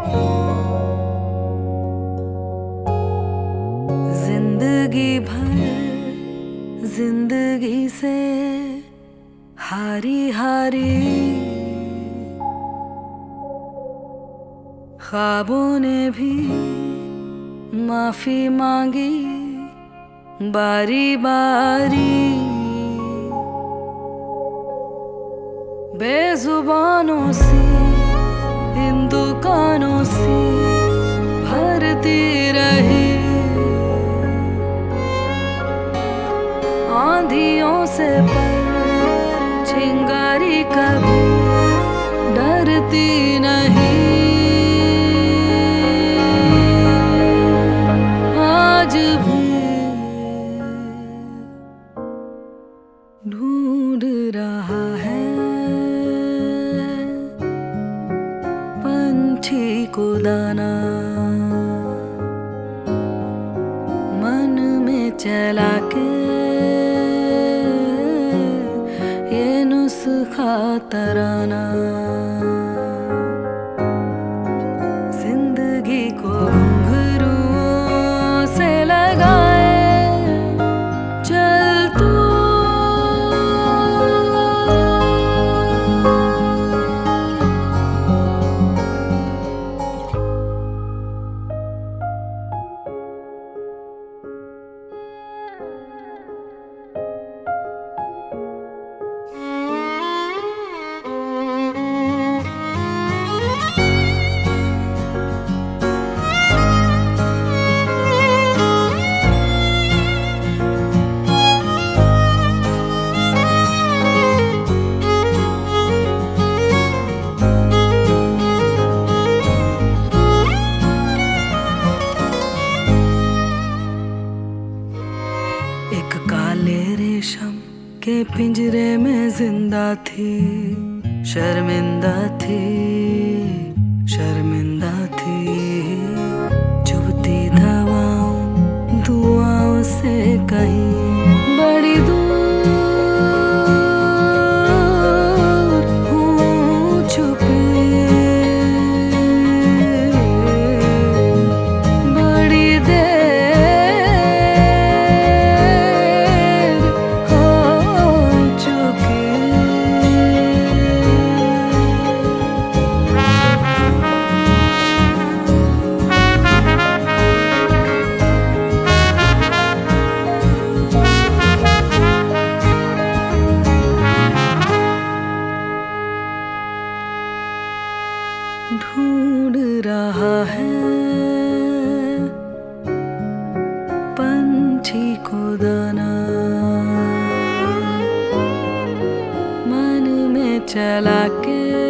जिंदगी भर जिंदगी से हारी हारी ख्वाबों ने भी माफी मांगी बारी बारी। बेजुबानों सी इन दुकानों सी भरती रही, आंधियों से पर चिंगारी कभी डरती नहीं। आज भी ढूंढ रहा है पंछी को दाना, मन में चला के ये नुस्खा तराना। जिंदगी को घुंघरूओं से लगाए चल तू, एक काले रेशम के पिंजरे में जिंदा थी, शर्मिंदा थी शर्मिंदा थी। चुभती दवाओं दुआओं से कहीं बड़ी दूर हूँ छुपी, ढूंढ रहा है पंछी को दाना, मन में चला के